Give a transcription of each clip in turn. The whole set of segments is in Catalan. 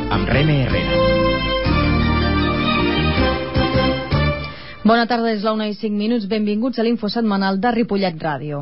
amb Rene Herrera. Bona tarda, és la 1:05. Benvinguts a l'Info Setmanal de Ripollet Ràdio.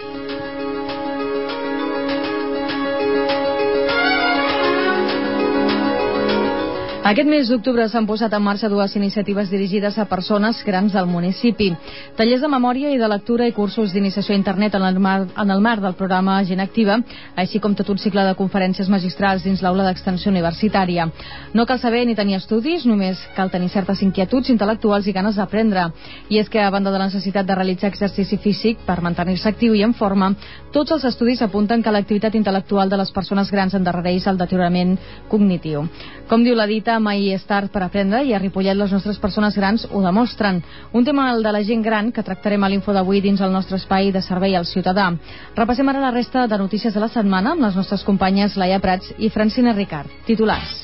Aquest mes d'octubre s'han posat en marxa dues iniciatives dirigides a persones grans del municipi. Tallers de memòria i de lectura i cursos d'iniciació a internet en el marc del programa Gent Activa, així com tot un cicle de conferències magistrals dins l'aula d'extensió universitària. No cal saber ni tenir estudis, només cal tenir certes inquietuds intel·lectuals i ganes d'aprendre. I és que, a banda de la necessitat de realitzar exercici físic per mantenir-se actiu i en forma, tots els estudis apunten que l'activitat intel·lectual de les persones grans endarrereix el deteriorament cognitiu. Com diu la dita, mai és tard per aprendre, i a Ripollet les nostres persones grans ho demostren. Un tema, el de la gent gran, que tractarem a l'Info d'avui dins el nostre espai de servei al ciutadà. Repassem ara la resta de notícies de la setmana amb les nostres companyes Laia Prats i Francina Ricard. Titulars.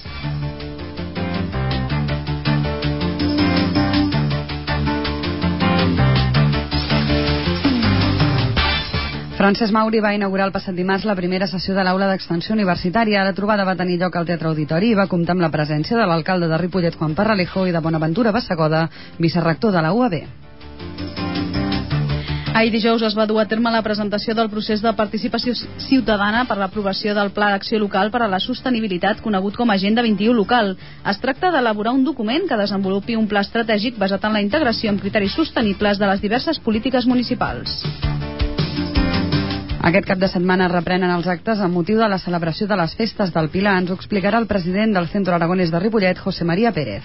Francesc Mauri va inaugurar el passat dimarts la primera sessió de l'aula d'extensió universitària. La trobada va tenir lloc al Teatre Auditori i va comptar amb la presència de l'alcalde de Ripollet, Juan Parralejo, i de Bonaventura Bassegoda, vicerrector de la UAB. Ahir dijous es va dur a terme la presentació del procés de participació ciutadana per l'aprovació del Pla d'Acció Local per a la Sostenibilitat, conegut com a Agenda 21 Local. Es tracta d'elaborar un document que desenvolupi un pla estratègic basat en la integració amb criteris sostenibles de les diverses polítiques municipals. Aquest cap de setmana reprenen els actes amb motiu de la celebració de les festes del Pilar. Ens ho explicarà el president del Centro Aragonès de Ripollet, José María Pérez.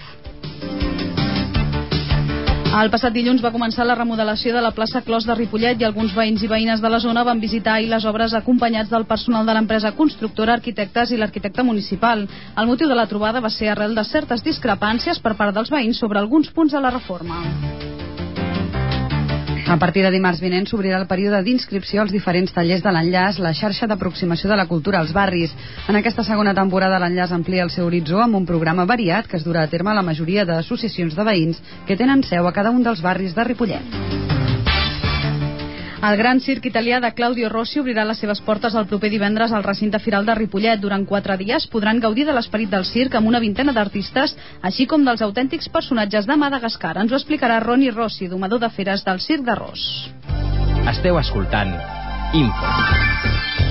El passat dilluns va començar la remodelació de la plaça Clos de Ripollet i alguns veïns i veïnes de la zona van visitar ahir les obres acompanyats del personal de l'empresa constructora, arquitectes i l'arquitecte municipal. El motiu de la trobada va ser arrel de certes discrepàncies per part dels veïns sobre alguns punts de la reforma. A partir de dimarts vinent s'obrirà el període d'inscripció als diferents tallers de l'Enllaç, la xarxa d'aproximació de la cultura als barris. En aquesta segona temporada l'Enllaç amplia el seu horitzó amb un programa variat que es durà a terme a la majoria d'associacions de veïns que tenen seu a cada un dels barris de Ripollet. El Gran Circ Italià de Claudio Rossi obrirà les seves portes el proper divendres al recinte firal de Ripollet. Durant 4 dies podran gaudir de l'esperit del circ amb una vintena d'artistes, així com dels autèntics personatges de Madagascar. Ens ho explicarà Roni Rossi, domador de feres del Circ de Ros. Esteu escoltant Info.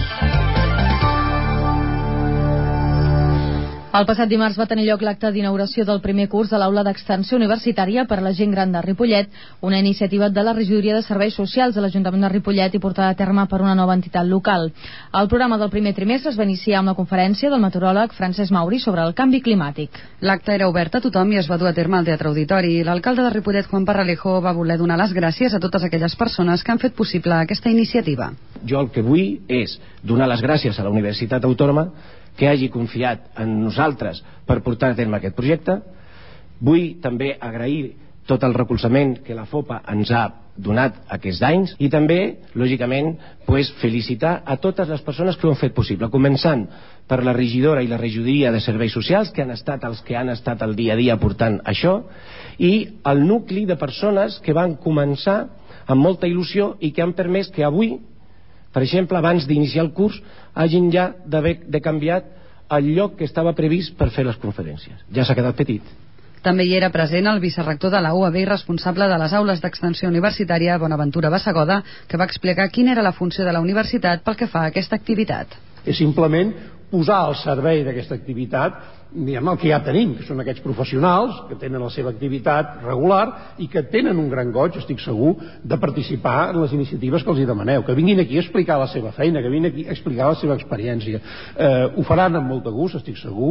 El passat dimarts va tenir lloc l'acte d'inauguració del primer curs de l'aula d'extensió universitària per a la gent gran de Ripollet, una iniciativa de la Regidoria de Serveis Socials de l'Ajuntament de Ripollet i portada a terme per una nova entitat local. El programa del primer trimestre es va iniciar amb la conferència del meteoròleg Francesc Mauri sobre el canvi climàtic. L'acte era obert a tothom i es va dur a terme al Teatre Auditori. L'alcalde de Ripollet, Juan Parralejo, va voler donar les gràcies a totes aquelles persones que han fet possible aquesta iniciativa. Jo el que vull és donar les gràcies a la Universitat Autònoma que hagi confiat en nosaltres per portar a terme aquest projecte. Vull també agrair tot el recolzament que la FOPA ens ha donat aquests anys i també, lògicament, felicitar a totes les persones que ho han fet possible, començant per la regidora i la regidoria de serveis socials, que han estat els que han estat el dia a dia portant això, i el nucli de persones que van començar amb molta il·lusió i que han permès que avui, per exemple, abans d'iniciar el curs, hagin ja d'haver canviat el lloc que estava previst per fer les conferències. Ja s'ha quedat petit. També hi era present el vicerrector de la UAB i responsable de les aules d'extensió universitària, Bonaventura Bassegoda, que va explicar quina era la funció de la universitat pel que fa a aquesta activitat. És simplement posar al servei d'aquesta activitat diguem, el que ja tenim, que són aquests professionals que tenen la seva activitat regular i que tenen un gran goig, estic segur, de participar en les iniciatives que els hi demaneu, que vinguin aquí a explicar la seva feina, que vinguin aquí a explicar la seva experiència. Ho faran amb molt de gust, estic segur,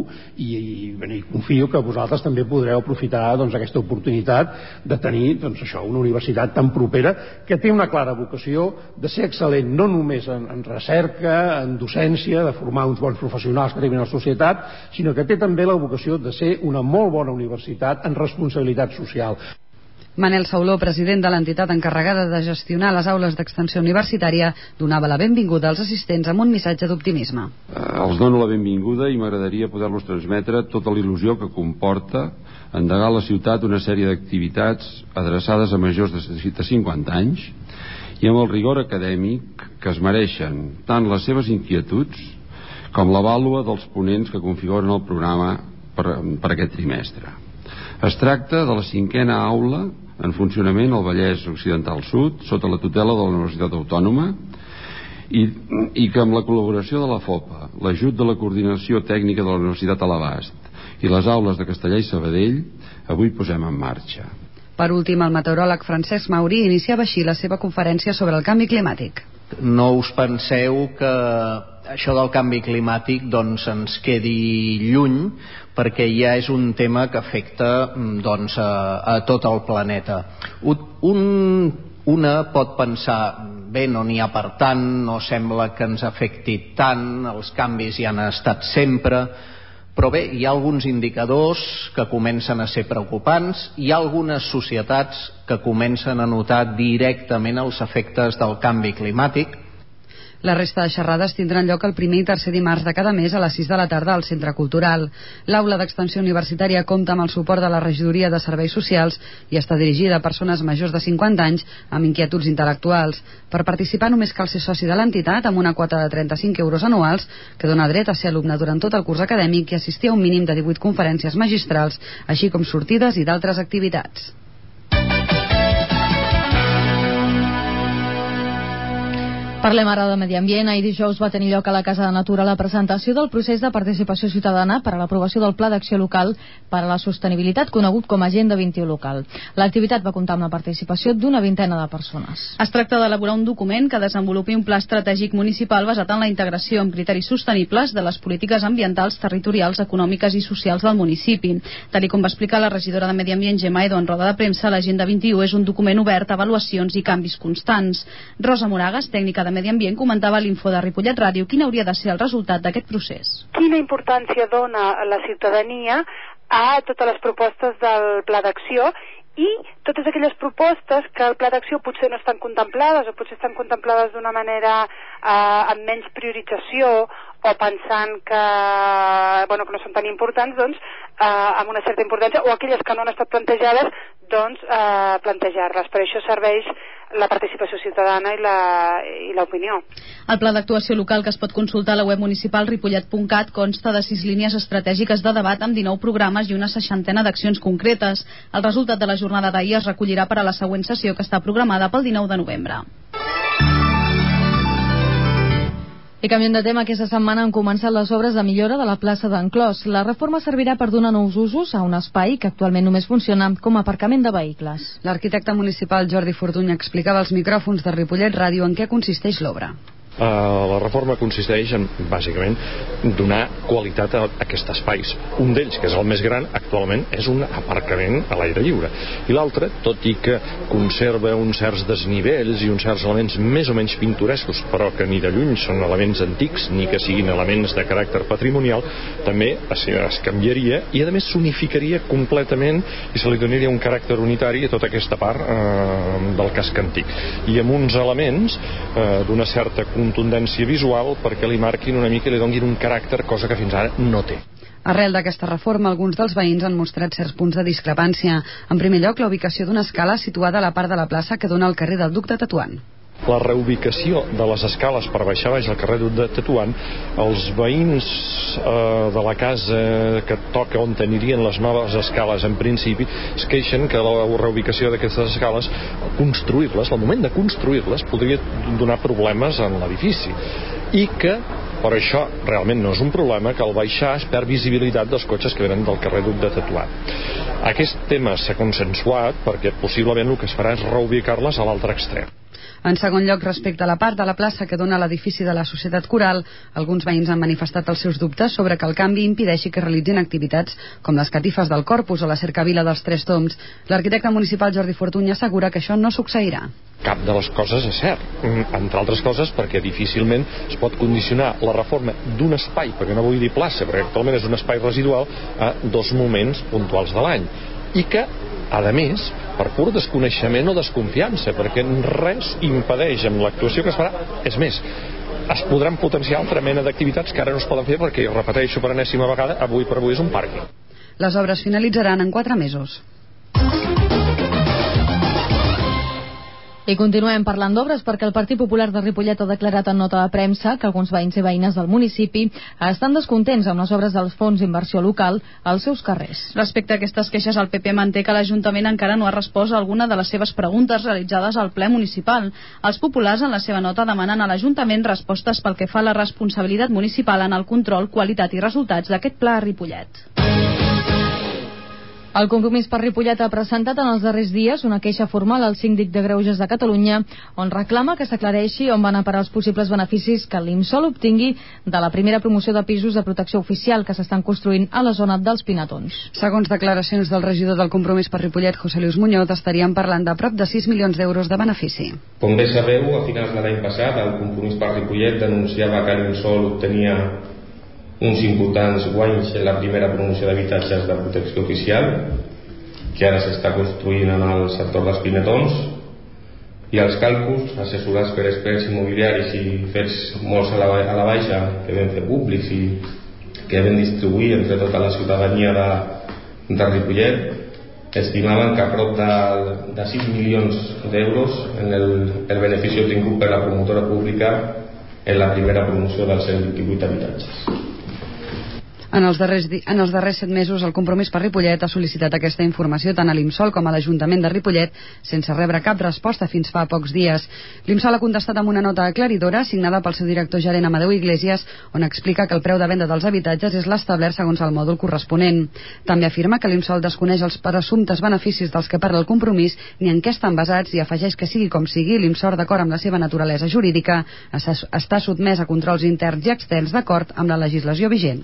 i confio que vosaltres també podreu aprofitar aquesta oportunitat de tenir una universitat tan propera que té una clara vocació de ser excel·lent no només en recerca, en docència, de formar uns bons professionals que arribin a la societat, sinó que té també la vocació de ser una molt bona universitat en responsabilitat social. Manel Sauló, president de l'entitat encarregada de gestionar les aules d'extensió universitària, donava la benvinguda als assistents amb un missatge d'optimisme. Els dono la benvinguda i m'agradaria poder-los transmetre tota la il·lusió que comporta endegar a la ciutat una sèrie d'activitats adreçades a majors de 50 anys i amb el rigor acadèmic que es mereixen tant les seves inquietuds com la vàlua dels ponents que configuren el programa per aquest trimestre. Es tracta de la 5a aula en funcionament al Vallès Occidental Sud, sota la tutela de la Universitat Autònoma, i que amb la col·laboració de la FOPA, l'ajut de la Coordinació Tècnica de la Universitat a l'Abast i les aules de Castellar i Sabadell, avui posem en marxa. Per últim, el meteoròleg Francesc Maurí iniciava així la seva conferència sobre el canvi climàtic. No us penseu que això del canvi climàtic doncs ens quedi lluny, perquè ja és un tema que afecta doncs, a tot el planeta. Una pot pensar, bé, no n'hi ha per tant, no sembla que ens afecti tant, els canvis ja han estat sempre, però bé, hi ha alguns indicadors que comencen a ser preocupants, hi ha algunes societats que comencen a notar directament els efectes del canvi climàtic. La resta de xerrades tindran lloc el primer i tercer dimarts de cada mes a les 6 de la tarda al Centre Cultural. L'aula d'extensió universitària compta amb el suport de la Regidoria de Serveis Socials i està dirigida a persones majors de 50 anys amb inquietuds intel·lectuals. Per participar només cal ser soci de l'entitat amb una quota de 35 euros anuals que dona dret a ser alumne durant tot el curs acadèmic i assistir a un mínim de 18 conferències magistrals, així com sortides i d'altres activitats. Parlem ara de medi ambient. Ahir dijous va tenir lloc a la Casa de Natura la presentació del procés de participació ciutadana per a l'aprovació del Pla d'Acció Local per a la Sostenibilitat, conegut com a Agenda 21 Local. L'activitat va comptar amb la participació d'una vintena de persones. Es tracta d'elaborar un document que desenvolupi un pla estratègic municipal basat en la integració amb criteris sostenibles de les polítiques ambientals, territorials, econòmiques i socials del municipi. Tal com va explicar la regidora de Medi Ambient, Gemma Edo, en roda de premsa, l'Agenda 21 és un document obert a avaluacions i canvis constants. Rosa Moragas, tècnica de Medi Ambient, comentava a l'Info de Ripollet Ràdio quin hauria de ser el resultat d'aquest procés. Quina importància dona la ciutadania a totes les propostes del Pla d'Acció i totes aquelles propostes que el Pla d'Acció potser no estan contemplades o potser estan contemplades d'una manera amb menys priorització o pensant que no són tan importants, doncs amb una certa importància, o aquelles que no han estat plantejades, doncs plantejar-les. Per això serveix la participació ciutadana i l'opinió. El pla d'actuació local, que es pot consultar a la web municipal ripollet.cat, consta de 6 línies estratègiques de debat amb 19 programes i una 60 d'accions concretes. El resultat de la jornada d'ahir es recollirà per a la següent sessió, que està programada pel 19 de novembre. I canviant de tema, aquesta setmana han començat les obres de millora de la plaça d'en Clos. La reforma servirà per donar nous usos a un espai que actualment només funciona com a aparcament de vehicles. L'arquitecte municipal Jordi Fortuny explicava als micròfons de Ripollet Ràdio en què consisteix l'obra. La reforma consisteix en, bàsicament, donar qualitat a aquests espais. Un d'ells, que és el més gran, actualment és un aparcament a l'aire lliure. I l'altre, tot i que conserva uns certs desnivells i uns certs elements més o menys pintorescos, però que ni de lluny són elements antics ni que siguin elements de caràcter patrimonial, també es canviaria i a més s'unificaria completament i se li donaria un caràcter unitari a tota aquesta part del casc antic. I amb uns elements d'una certa contundència visual perquè li marquin una mica i li donin un caràcter, cosa que fins ara no té. Arrel d'aquesta reforma, alguns dels veïns han mostrat certs punts de discrepància. En primer lloc, la ubicació d'una escala situada a la part de la plaça que dona al carrer del Duc de Tetuan. La reubicació de les escales per baixar baix al carrer de Tetuan, els veïns de la casa que toca on anirien les noves escales en principi es queixen que la reubicació d'aquestes escales, construir-les, al moment de construir-les podria donar problemes en l'edifici i que per això realment no és un problema que al baixar es perd visibilitat dels cotxes que venen del carrer Duc de Tetuan. Aquest tema s'ha consensuat perquè possiblement el que es farà és reubicar-les a l'altre extrem. En segon lloc, respecte a la part de la plaça que dona a l'edifici de la Societat Coral, alguns veïns han manifestat els seus dubtes sobre que el canvi impedeixi que realitzin activitats com les catifes del Corpus o la cercavila dels Tres Tombs. L'arquitecte municipal Jordi Fortuny assegura que això no succeirà. Cap de les coses és cert, entre altres coses perquè difícilment es pot condicionar la reforma d'un espai, perquè no vull dir plaça, perquè actualment és un espai residual, a 2 moments puntuals de l'any i que, a més, per pur desconeixement o desconfiança, perquè res impedeix amb l'actuació que es farà. És més, es podran potenciar altra mena d'activitats que ara no es poden fer perquè, repeteixo per enèsima vegada, avui per avui és un pàrquing. Les obres finalitzaran en 4 mesos. I continuem parlant d'obres perquè el Partit Popular de Ripollet ha declarat en nota de premsa que alguns veïns i veïnes del municipi estan descontents amb les obres dels fons d'inversió local als seus carrers. Respecte a aquestes queixes, el PP manté que l'Ajuntament encara no ha respost a alguna de les seves preguntes realitzades al ple municipal. Els populars en la seva nota demanen a l'Ajuntament respostes pel que fa a la responsabilitat municipal en el control, qualitat i resultats d'aquest pla a Ripollet. El Compromís per Ripollet ha presentat en els darrers dies una queixa formal al Síndic de Greuges de Catalunya on reclama que s'aclareixi on van a parar els possibles beneficis que l'IMSOL obtingui de la primera promoció de pisos de protecció oficial que s'estan construint a la zona dels Pinatons. Segons declaracions del regidor del Compromís per Ripollet, José Luis Muñoz, estaríem parlant de prop de 6 milions d'euros de benefici. Com bé sabeu, a finals de l'any passat el Compromís per Ripollet denunciava que l'IMSOL obtenia uns importants guanys en la primera promoció d'habitatges de protecció oficial que ara s'està construint en el sector dels Pinatons, i els càlculs assessorats per experts immobiliaris i fets molts a la baixa que vam fer públics i que vam distribuir entre tota la ciutadania de Ripollet estimaven que a prop de 6 milions d'euros en el benefici obtingut per la promotora pública en la primera promoció dels 128 habitatges. En els darrers 7 mesos, el Compromís per Ripollet ha sol·licitat aquesta informació tant a l'IMSOL com a l'Ajuntament de Ripollet sense rebre cap resposta fins fa pocs dies. L'IMSOL ha contestat amb una nota aclaridora signada pel seu director gerent Amadeu Iglesias on explica que el preu de venda dels habitatges és l'establert segons el mòdul corresponent. També afirma que l'IMSOL desconeix els presumptes beneficis dels que parla el Compromís ni en què estan basats i afegeix que sigui com sigui, l'IMSOL, d'acord amb la seva naturalesa jurídica, està sotmès a controls interns i externs d'acord amb la legislació vigent.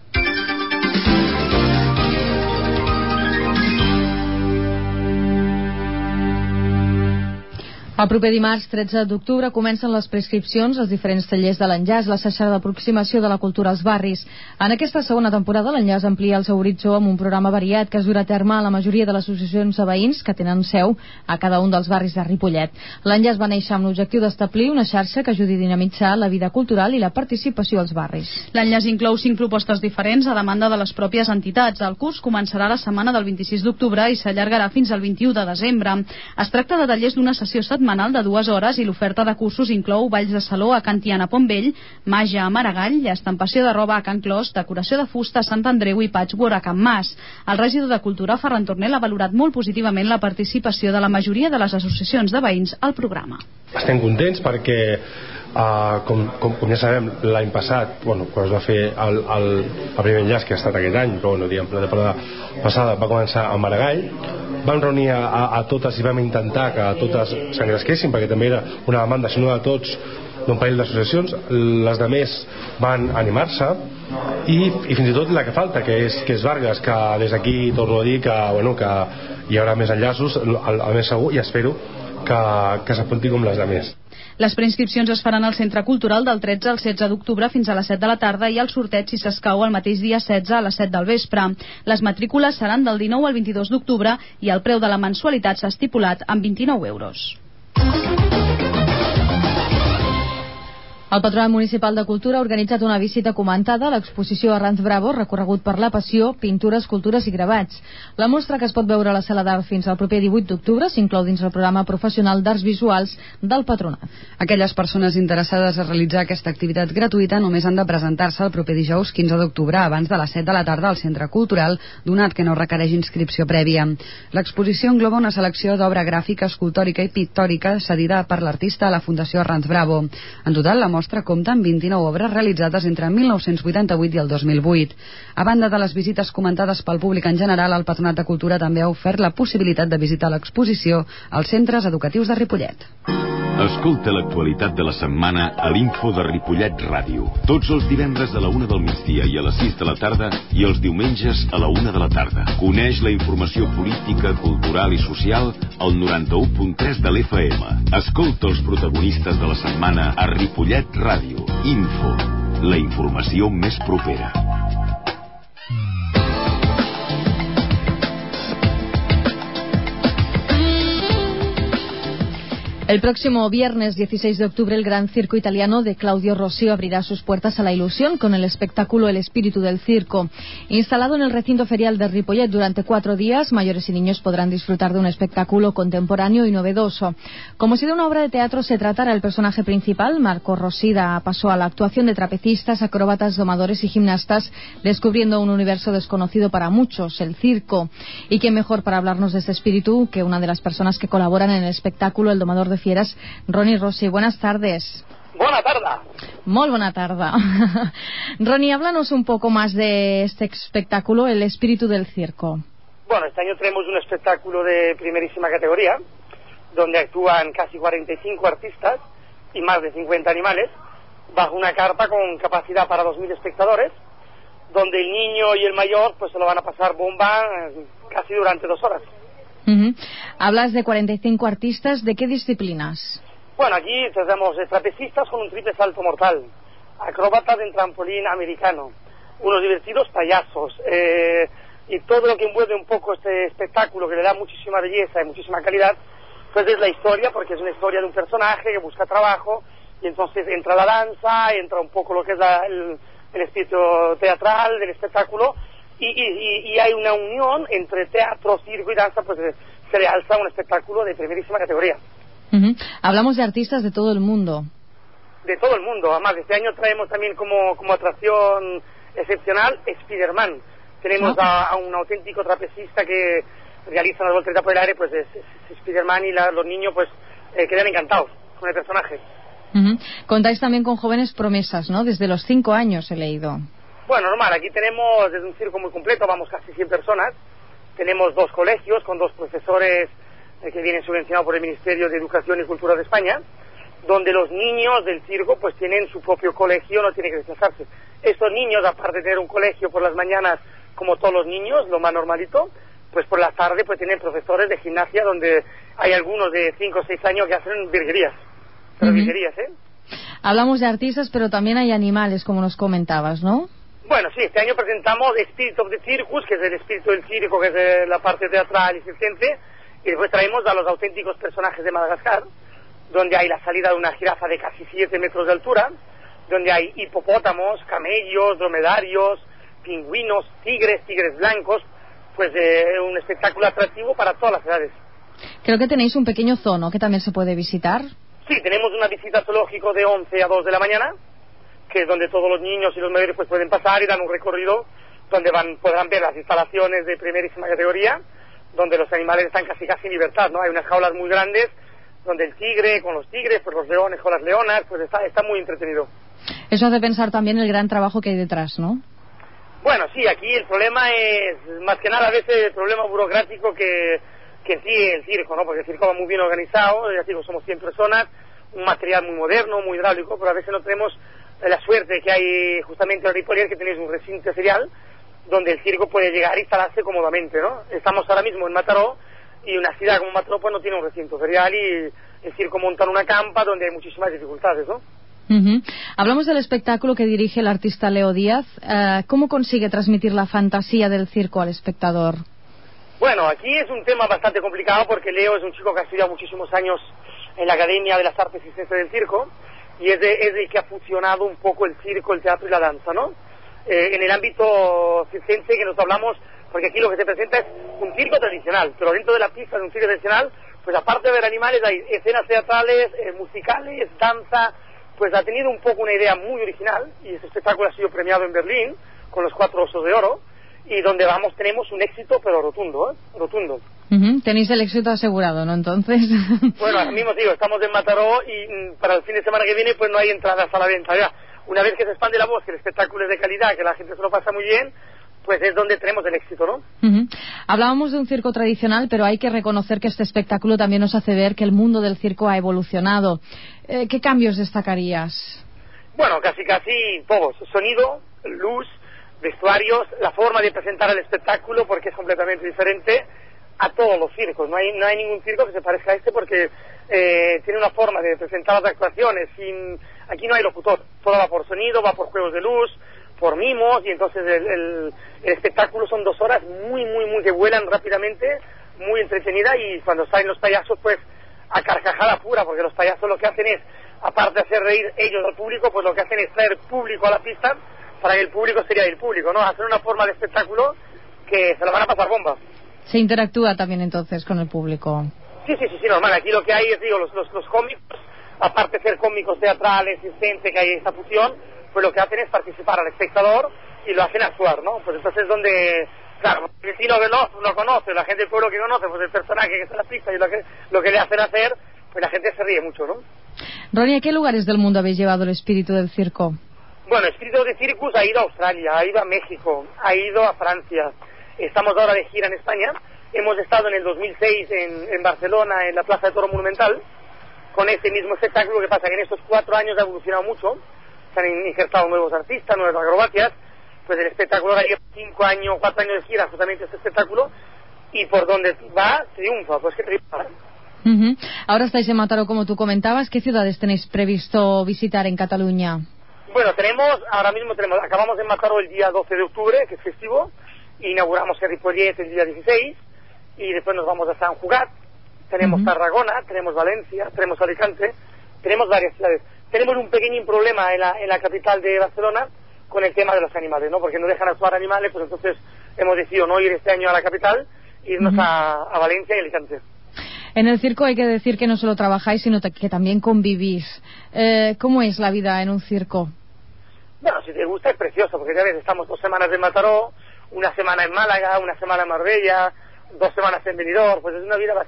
El proper dimarts 13 d'octubre comencen les prescripcions als diferents tallers de l'Enllaç, la xarxa d'aproximació de la cultura als barris. En aquesta segona temporada l'Enllaç amplia el seu horitzó amb un programa variat que es durà a terme a la majoria de les associacions de veïns que tenen seu a cada un dels barris de Ripollet. L'Enllaç va néixer amb l'objectiu d'establir una xarxa que ajudi a dinamitzar la vida cultural i la participació als barris. L'Enllaç inclou 5 propostes diferents a demanda de les pròpies entitats. El curs començarà la setmana del 26 d'octubre i s'allargarà fins al 21 de desembre. Es tracta de tallers d'una sessió setmanal de 2 hores i l'oferta de cursos inclou balls de saló a Can Tiana Pontvell, màgia a Maragall, estampació de roba a Can Clos, decoració de fusta a Sant Andreu i patchwork a Can Mas. El regidor de Cultura, Ferran Tornel, ha valorat molt positivament la participació de la majoria de les associacions de veïns al programa. Estem contents perquè com ja sabem, l'any passat quan es va fer el primer enllaç, que ha estat aquest any, però la temporada passada va començar a Maragall, vam reunir a totes i vam intentar que totes s'engresquessin perquè també era una demanda, si no de tots, d'un parell d'associacions. Les de més van animar-se i fins i tot la que falta, que és Vargas, que des d'aquí torno a dir que hi haurà més enllaços, el més segur, i espero que s'apunti com les de més. Les preinscripcions es faran al Centre Cultural del 13 al 16 d'octubre fins a les 7 de la tarda i el sorteig, si s'escau, el mateix dia 16 a les 7 del vespre. Les matrícules seran del 19 al 22 d'octubre i el preu de la mensualitat s'ha estipulat en 29 euros. El Patronat Municipal de Cultura ha organitzat una visita comentada a l'exposició Arranz Bravo, recorregut per la passió, pintures, escultures i gravats. La mostra, que es pot veure a la sala d'art fins al proper 18 d'octubre, s'inclou dins el programa professional d'arts visuals del Patronat. Aquelles persones interessades a realitzar aquesta activitat gratuïta només han de presentar-se el proper dijous 15 d'octubre abans de les 7 de la tarda al Centre Cultural, donat que no requereix inscripció prèvia. L'exposició engloba una selecció d'obra gràfica, escultòrica i pictòrica cedida per l'artista a la Fundació Arranz Bravo. En total, la mostra compta amb 29 obres realitzades entre 1988 i el 2008. A banda de les visites comentades pel públic en general, el Patronat de Cultura també ha ofert la possibilitat de visitar l'exposició als centres educatius de Ripollet. Escolta l'actualitat de la setmana a l'Info de Ripollet Ràdio. Tots els divendres a la 1 del migdia i a les 6 de la tarda i els diumenges a la 1 de la tarda. Coneix la informació política, cultural i social al 91.3 de l'FM. Escolta els protagonistes de la setmana a Ripollet Ràdio. Info. La informació més propera. El próximo viernes 16 de octubre el Gran Circo Italiano de Claudio Rossi abrirá sus puertas a la ilusión con el espectáculo El Espíritu del Circo. Instalado en el recinto ferial de Ripollet durante 4 días, mayores y niños podrán disfrutar de un espectáculo contemporáneo y novedoso. Como si de una obra de teatro se tratara, el personaje principal, Marco Rossi, da paso a la actuación de trapecistas, acróbatas, domadores y gimnastas, descubriendo un universo desconocido para muchos, el circo. Y qué mejor para hablarnos de este espíritu que una de las personas que colaboran en el espectáculo, el domador de fieras, Ronnie Rossi. Buenas tardes. Buena tarda. Muy buena tarda. Ronnie, háblanos un poco más de este espectáculo, El Espíritu del Circo. Bueno, este año tenemos un espectáculo de primerísima categoría, donde actúan casi 45 artistas y más de 50 animales, bajo una carpa con capacidad para 2.000 espectadores, donde el niño y el mayor pues se lo van a pasar bomba casi durante 2 horas. Hablas de 45 artistas, ¿de qué disciplinas? Bueno, aquí tenemos trapecistas con un triple salto mortal, acróbatas en trampolín americano, unos divertidos payasos, y todo lo que envuelve un poco este espectáculo que le da muchísima belleza y muchísima calidad, pues es la historia, porque es una historia de un personaje que busca trabajo, y entonces entra la danza, entra un poco lo que es el espíritu teatral del espectáculo, y hay una unión entre teatro, circo y danza, pues se realza un espectáculo de primerísima categoría. Hablamos de artistas de todo el mundo. De todo el mundo. Además, este año traemos también como atracción excepcional Spiderman. Tenemos a un auténtico trapecista que realiza las volteretas por el aire, pues es Spiderman, y los niños pues quedan encantados con el personaje. Contáis también con jóvenes promesas, ¿no? Desde los 5 años he leído. Bueno, normal, aquí tenemos desde un circo muy completo, vamos casi 100 personas, tenemos 2 colegios con 2 profesores que vienen subvencionados por el Ministerio de Educación y Cultura de España, donde los niños del circo pues tienen su propio colegio, no tienen que desplazarse. Estos niños, aparte de tener un colegio por las mañanas como todos los niños, lo más normalito, pues por la tarde pues tienen profesores de gimnasia, donde hay algunos de 5 o 6 años que hacen virguerías, pero virguerías, Hablamos de artistas, pero también hay animales, como nos comentabas, ¿no? Bueno, sí, este año presentamos Spirit of the Circus, que es el espíritu del circo, que es la parte teatral y circense, y después traemos a los auténticos personajes de Madagascar, donde hay la salida de una jirafa de casi 7 metros de altura, donde hay hipopótamos, camellos, dromedarios, pingüinos, tigres blancos, pues un espectáculo atractivo para todas las edades. Creo que tenéis un pequeño zoo, ¿no?, que también se puede visitar. Sí, tenemos una visita zoológico de 11 a 2 de la mañana, que es donde todos los niños y los mayores pues pueden pasar y dan un recorrido donde podrán ver las instalaciones de primerísima categoría, donde los animales están casi en libertad, ¿no? Hay unas jaulas muy grandes donde el tigre con los tigres, pues los leones con las leonas, pues está muy entretenido. Eso hace pensar también el gran trabajo que hay detrás, ¿no? Bueno, sí, aquí el problema es más que nada a veces el problema burocrático que en sí el circo, ¿no? Porque el circo va muy bien organizado, ya digo, somos 100 personas, un material muy moderno, muy hidráulico, pero a veces no tenemos la suerte que hay justamente en Ripollet, que tenéis un recinto ferial donde el circo puede llegar a instalarse cómodamente, ¿no? Estamos ahora mismo en Mataró, y una ciudad como Mataró pues no tiene un recinto ferial, y el circo monta en una campa donde hay muchísimas dificultades, ¿no? Hablamos del espectáculo que dirige el artista Leo Díaz. ¿Cómo consigue transmitir la fantasía del circo al espectador? Bueno, aquí es un tema bastante complicado, porque Leo es un chico que ha estudiado muchísimos años en la Academia de las Artes Circenses del Circo, y es el que ha fusionado un poco el circo, el teatro y la danza, ¿no? En el ámbito circense que nos hablamos, porque aquí lo que se presenta es un circo tradicional, pero dentro de la pista de un circo tradicional, pues aparte de ver animales hay escenas teatrales, musicales, danza, pues ha tenido un poco una idea muy original, y este espectáculo ha sido premiado en Berlín con los 4 Osos de Oro, y donde vamos tenemos un éxito pero rotundo, rotundo. Tenéis el éxito asegurado, ¿no? Entonces. Bueno, ahora mismo digo, estamos en Mataró, y para el fin de semana que viene pues no hay entradas a la venta. Ya, una vez que se expande la voz, que el espectáculo es de calidad, que la gente se lo pasa muy bien, pues es donde tenemos el éxito, ¿no? Hablábamos de un circo tradicional, pero hay que reconocer que este espectáculo también nos hace ver que el mundo del circo ha evolucionado. ¿Qué cambios destacarías? Bueno, casi todos. Sonido, luz, vestuarios, la forma de presentar el espectáculo, porque es completamente diferente a todos los circos. No hay ningún circo que se parezca a este, porque tiene una forma de presentar las actuaciones. Aquí no hay locutor, todo va por sonido, va por juegos de luz, por mimos, y entonces el espectáculo son 2 horas muy que vuelan rápidamente, muy entretenida, y cuando salen los payasos pues a carcajada pura, porque los payasos lo que hacen es, aparte de hacer reír ellos al público, pues lo que hacen es traer público a la pista para que el público sería el público, ¿no? Hacer una forma de espectáculo que se la van a pasar bomba. Se interactúa también entonces con el público. Sí, normal. Aquí lo que hay es, digo, los cómicos, aparte de ser cómicos teatrales, circense, que hay esta fusión, pues lo que hacen es participar al espectador y lo hacen actuar, ¿no? Pues entonces es donde, claro, el vecino que no conoce, la gente del pueblo que conoce, pues el personaje que está en la pista y lo que le hacen hacer, pues la gente se ríe mucho, ¿no? Ronnie, ¿a qué lugares del mundo habéis llevado el espíritu del circo? Bueno, Espíritu de Circus ha ido a Australia, ha ido a México, ha ido a Francia. Estamos ahora de gira en España. Hemos estado en el 2006 en Barcelona, en la Plaza de Toro Monumental, con este mismo espectáculo. Que pasa que en estos 4 años ha evolucionado mucho. Se han injertado nuevos artistas, nuevas acrobacias. Pues el espectáculo ahora lleva 4 años de gira, justamente este espectáculo. Y por donde va, triunfa. Pues que triunfa. Ahora estáis en Mataró, como tú comentabas. ¿Qué ciudades tenéis previsto visitar en Cataluña? Bueno, acabamos de Mataró el día 12 de octubre, que es festivo. Inauguramos el Ripollet el día 16 y después nos vamos a Sant Cugat. Tenemos Tarragona, tenemos Valencia, tenemos Alicante, tenemos varias ciudades. Tenemos un pequeño problema en la capital de Barcelona con el tema de los animales, ¿no? Porque no dejan actuar animales, pues entonces hemos decidido no ir este año a la capital, irnos a Valencia y Alicante. En el circo hay que decir que no solo trabajáis, sino que también convivís. ¿Cómo es la vida en un circo? Bueno, si te gusta es precioso, porque ya ves, estamos 2 semanas en Mataró, una semana en Málaga, una semana en Marbella, 2 semanas en Benidorm, pues es una vida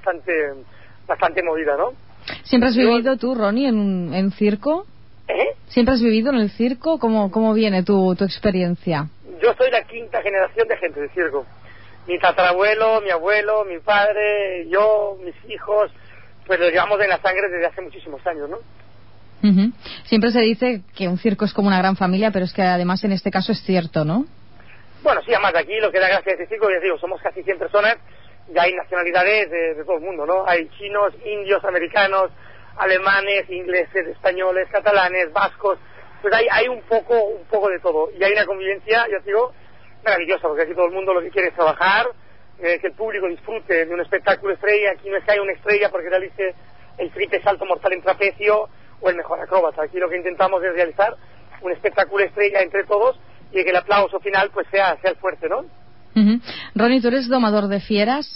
bastante movida, ¿no? ¿Siempre has vivido tú, Ronnie, en circo? ¿Siempre has vivido en el circo? ¿Cómo viene tu experiencia? Yo soy la 5ª generación de gente de circo. Mi tatarabuelo, mi abuelo, mi padre, yo, mis hijos, pues lo llevamos en la sangre desde hace muchísimos años, ¿no? Siempre se dice que un circo es como una gran familia, pero es que además en este caso es cierto, ¿no? Bueno, sí, además aquí lo que da gracia a este circo, ya digo, somos casi 100 personas y hay nacionalidades de todo el mundo, ¿no? Hay chinos, indios, americanos, alemanes, ingleses, españoles, catalanes, vascos, pues hay un poco de todo. Y hay una convivencia, ya digo, maravillosa, porque aquí todo el mundo lo que quiere es trabajar, que el público disfrute de un espectáculo estrella. Aquí no es que haya una estrella porque realice el triple salto mortal en trapecio o el mejor acróbata. Aquí lo que intentamos es realizar un espectáculo estrella entre todos y que el aplauso final pues sea el fuerte, ¿no? Ronnie, tú eres domador de fieras.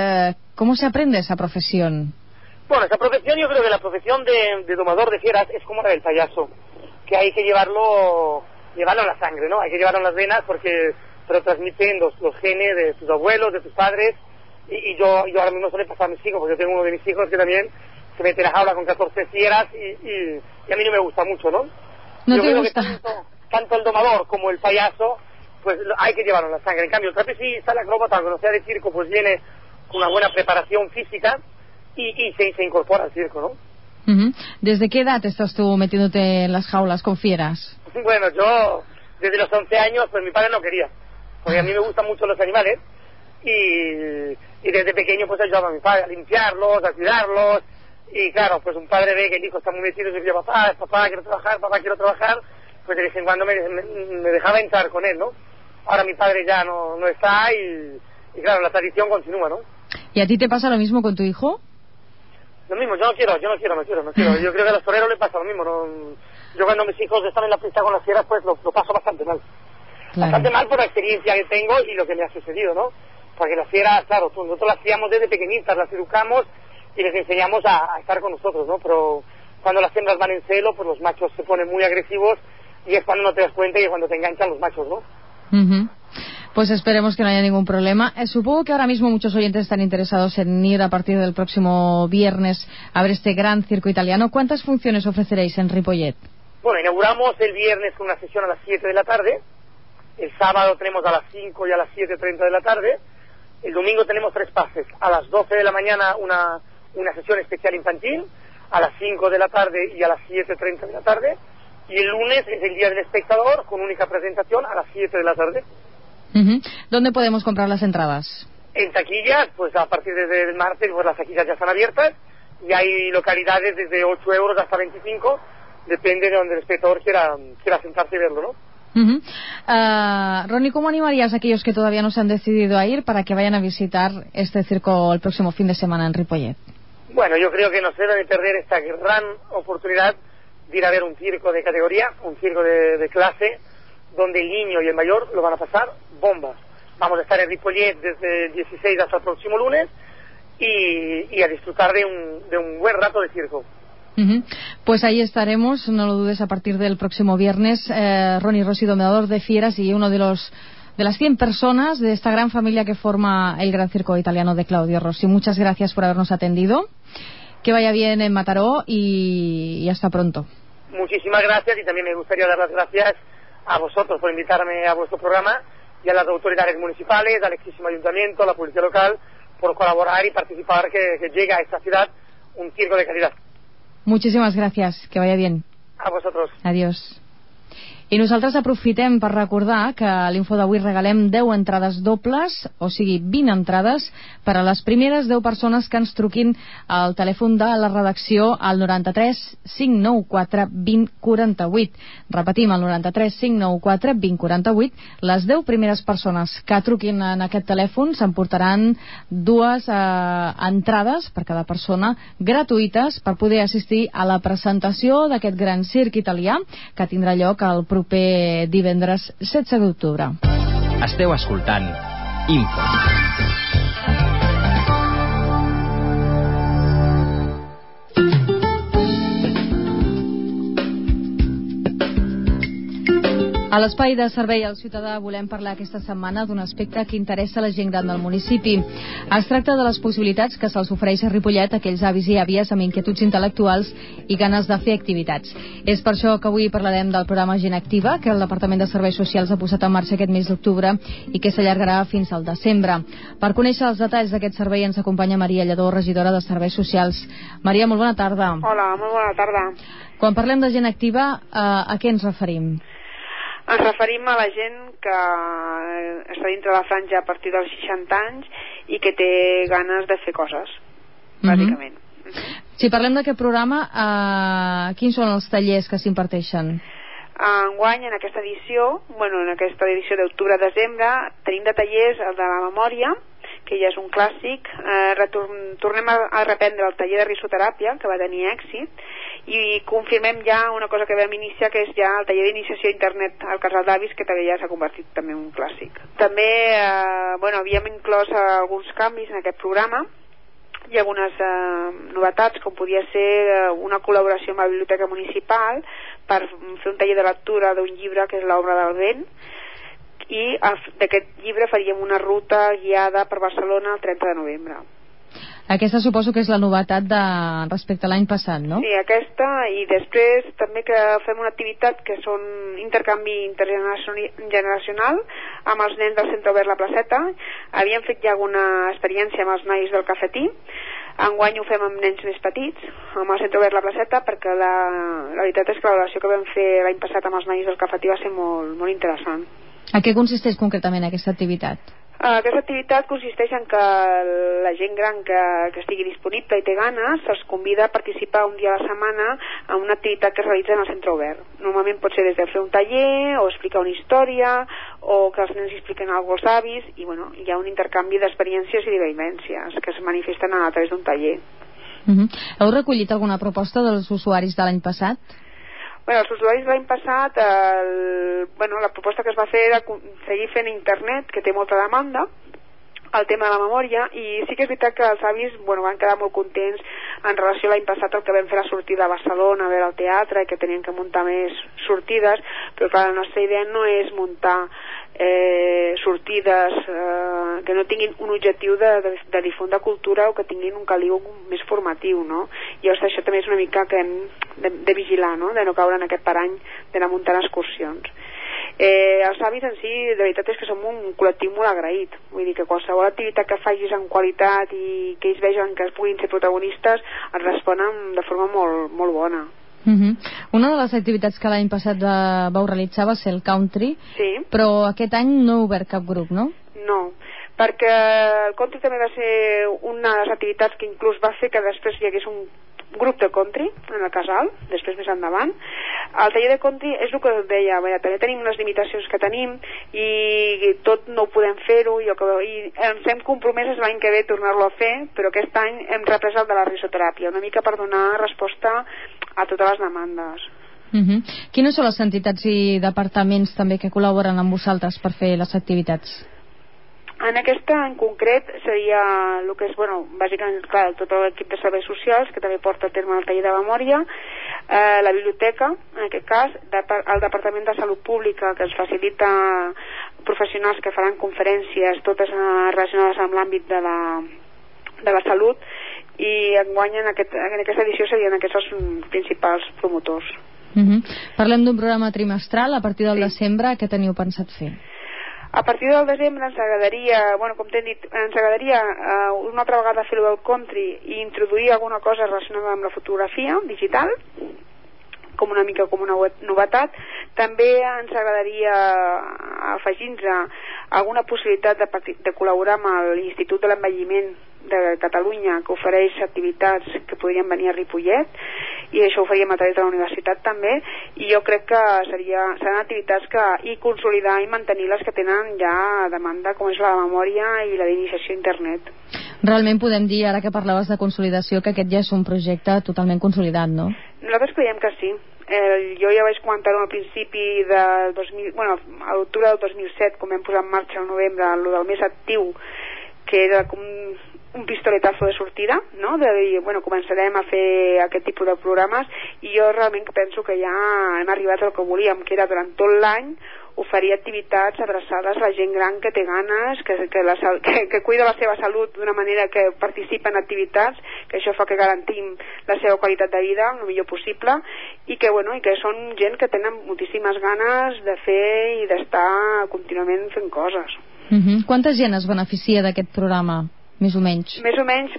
¿Cómo se aprende esa profesión? Bueno, esa profesión, yo creo que la profesión de domador de fieras es como la del payaso, que hay que llevarlo en la sangre, ¿no? Hay que llevarlo en las venas porque te lo transmiten los genes de tus abuelos, de tus padres, y yo ahora mismo suele pasar a mis hijos, porque yo tengo uno de mis hijos que también se mete en la jaula con 14 fieras y a mí no me gusta mucho, ¿no? ¿No yo te creo gusta? Que tanto el domador como el payaso, pues hay que llevarlo en la sangre. En cambio, el trapecista, el acróbata, cuando sea de circo, pues viene con una buena preparación física y se incorpora al circo, ¿no? ¿Desde qué edad estás tú metiéndote en las jaulas con fieras? Bueno, yo desde los 11 años, pues mi padre no quería, porque a mí me gustan mucho los animales y desde pequeño pues ayudaba a mi padre a limpiarlos, a cuidarlos, y claro, pues un padre ve que el hijo está muy metido y dice, papá quiero trabajar, pues de vez en cuando me dejaba entrar con él, ¿no? Ahora mi padre ya no está y claro, la tradición continúa, ¿no? ¿Y a ti te pasa lo mismo con tu hijo? Lo mismo, yo no quiero. Yo creo que a los toreros les pasa lo mismo, ¿no? Yo cuando mis hijos están en la pista con las fieras, pues lo paso bastante mal. Claro. Bastante mal por la experiencia que tengo y lo que me ha sucedido, ¿no? Porque las fieras, claro, nosotros las criamos desde pequeñitas, las educamos y les enseñamos a estar con nosotros, ¿no? Pero cuando las hembras van en celo, pues los machos se ponen muy agresivos y es cuando no te das cuenta y es cuando te enganchan los machos, ¿no? Pues esperemos que no haya ningún problema. Supongo que ahora mismo muchos oyentes están interesados en ir a partir del próximo viernes a ver este gran circo italiano. ¿Cuántas funciones ofreceréis en Ripollet? Bueno, inauguramos el viernes con una sesión a las 7 de la tarde. El sábado tenemos a las 5 y a las 7:30 de la tarde. El domingo tenemos 3 pases. A las 12 de la mañana una sesión especial infantil. A las 5 de la tarde y a las 7:30 de la tarde. Y el lunes es el día del espectador con única presentación a las 7 de la tarde. ¿Dónde podemos comprar las entradas? En taquillas, pues a partir desde el martes, pues las taquillas ya están abiertas y hay localidades desde 8 euros hasta 25, depende de donde el espectador quiera sentarse y verlo, ¿no? Ronnie, ¿cómo animarías a aquellos que todavía no se han decidido a ir para que vayan a visitar este circo el próximo fin de semana en Ripollet? Bueno, yo creo que no se debe perder esta gran oportunidad de ir a ver un circo de categoría, un circo de clase, donde el niño y el mayor lo van a pasar bombas. Vamos a estar en Ripollet desde el 16 hasta el próximo lunes y a disfrutar de un buen rato de circo. Pues ahí estaremos, no lo dudes, a partir del próximo viernes. Ronnie Rossi, domador de fieras y uno de las 100 personas de esta gran familia que forma el Gran Circo Italiano de Claudio Rossi. Muchas gracias por habernos atendido. Que vaya bien en Mataró y hasta pronto. Muchísimas gracias, y también me gustaría dar las gracias a vosotros por invitarme a vuestro programa y a las autoridades municipales, al exísimo ayuntamiento, a la policía local, por colaborar y participar que llegue a esta ciudad un circo de calidad. Muchísimas gracias, que vaya bien. A vosotros. Adiós. I nosaltres aprofitem per recordar que a l'Info d'avui regalem 10 entrades dobles, o sigui 20 entrades per a les primeres 10 persones que ens truquin al telèfon de la redacció al 93 594 2048. Repetim, al 93 594 2048. Les 10 primeres persones que truquin en aquest telèfon s'emportaran 2 entrades per cada persona gratuïtes per poder assistir a la presentació d'aquest gran circ italià que tindrà lloc el proper divendres 16 d'octubre. Esteu escoltant Info. A l'espai de servei al ciutadà volem parlar aquesta setmana d'un aspecte que interessa a la gent gran del municipi. Es tracta de les possibilitats que se'ls ofereix a Ripollet a aquells avis i àvies amb inquietuds intel·lectuals i ganes de fer activitats. És per això que avui parlarem del programa Gent Activa, que el Departament de Serveis Socials ha posat en marxa aquest mes d'octubre i que s'allargarà fins al desembre. Per conèixer els detalls d'aquest servei ens acompanya Maria Lledó, regidora de Serveis Socials. Maria, molt bona tarda. Hola, molt bona tarda. Quan parlem de gent activa, a què ens referim? Ens referim a la gent que està dintre de la franja a partir dels 60 anys i que té ganes de fer coses, bàsicament. Si parlem d'aquest programa, quins són els tallers que s'imparteixen? Enguany, en aquesta edició, d'octubre-desembre, tenim de tallers el de la memòria, que ja és un clàssic. Tornem a reprendre el taller de risoteràpia, que va tenir èxit, i confirmem ja una cosa que vam iniciar, que és ja el taller d'iniciació a internet al Casal d'Avis, que també ja s'ha convertit també en un clàssic. També havíem inclòs alguns canvis en aquest programa i algunes novetats, com podia ser una col·laboració amb la Biblioteca Municipal per fer un taller de lectura d'un llibre que és l'Obra del Vent, i d'aquest llibre faríem una ruta guiada per Barcelona el 30 de novembre. Aquesta suposo que és la novetat respecte a l'any passat, no? Sí, aquesta, i després també que fem una activitat que són intercanvi intergeneracional amb els nens del Centre Obert La Placeta. Havíem fet ja alguna experiència amb els nois del cafetí. Enguany ho fem amb nens més petits, amb el Centre Obert La Placeta, perquè la veritat és que la relació que vam fer l'any passat amb els nois del cafetí va ser molt, molt interessant. A què consisteix concretament aquesta activitat? Aquesta activitat consisteix en que la gent gran que estigui disponible i té ganes se'ls convida a participar un dia a la setmana en una activitat que es realitza en el centre obert. Normalment pot ser des de fer un taller o explicar una història o que els nens expliquen alguna cosa als avis, i hi ha un intercanvi d'experiències i de vivències que es manifesten a través d'un taller. Heu recollit alguna proposta dels usuaris de l'any passat? Els usuaris l'any passat, la proposta que es va fer era seguir fent internet, que té molta demanda, el tema de la memòria, i sí que és veritat que els avis van quedar molt contents en relació a l'any passat el que vam fer la sortida a Barcelona a veure el teatre i que tenien que muntar més sortides, però clar, la nostra idea no és muntar sortides que no tinguin un objectiu de difondre cultura o que tinguin un caliu més formatiu, no? I llavors això també és una mica que hem de vigilar, no? De no caure en aquest parany d'anar muntant excursions. Els avis en si, de veritat és que som un col·lectiu molt agraït, vull dir que qualsevol activitat que facis en qualitat i que ells vegen que es puguin ser protagonistes et responen de forma molt, molt bona. Una de les activitats que l'any passat vau realitzar va ser el country, sí. Però aquest any no heu obert cap grup, no? No, perquè el country també va ser una de les activitats que inclús va fer que després hi hagués grup de country en el casal, després més endavant. El taller de country és el que deia, també tenim les limitacions que tenim i tot no ho podem fer-ho i ens hem compromès l'any que ve tornar-lo a fer, però aquest any hem reprès el de la risoteràpia, una mica per donar resposta a totes les demandes. Quines són les entitats i departaments també que col·laboren amb vosaltres per fer les activitats? En aquesta en concret seria el que és, bàsicament, clar, tot l'equip de serveis socials, que també porta a terme el taller de memòria, la biblioteca, en aquest cas, el Departament de Salut Pública, que ens facilita professionals que faran conferències, totes relacionades amb l'àmbit de la salut, i enguany en aquesta edició serien aquests els principals promotors. Parlem d'un programa trimestral. A partir del desembre, què teniu pensat fer? A partir del desembre ens agradaria, com t'he dit, ens agradaria una altra vegada fer-ho del country i introduir alguna cosa relacionada amb la fotografia digital, com una mica com una novetat. També ens agradaria afegir-nos alguna possibilitat de col·laborar amb l'Institut de l'Envelliment de Catalunya, que ofereix activitats que podrien venir a Ripollet, i això ho faríem a través de la universitat també, i jo crec que seran activitats i consolidar i mantenir les que tenen ja demanda, com és la memòria i la d'iniciació a internet. Realment podem dir, ara que parlaves de consolidació, que aquest ja és un projecte totalment consolidat, no? Nosaltres creiem que sí. Jo ja vaig comentar-ho al principi a l'octubre del 2007, quan vam posar en marxa al novembre el del més actiu, que era com un pistoletazo de sortida, no? De dir, començarem a fer aquest tipus de programes, i jo realment penso que ja hem arribat al que volíem, que era durant tot l'any oferir activitats adreçades a la gent gran que té ganes, que cuida la seva salut d'una manera que participa en activitats, que això fa que garantim la seva qualitat de vida el millor possible, i que són gent que tenen moltíssimes ganes de fer i d'estar contínuament fent coses. Quanta gent es beneficia d'aquest programa, més o menys? Més o menys,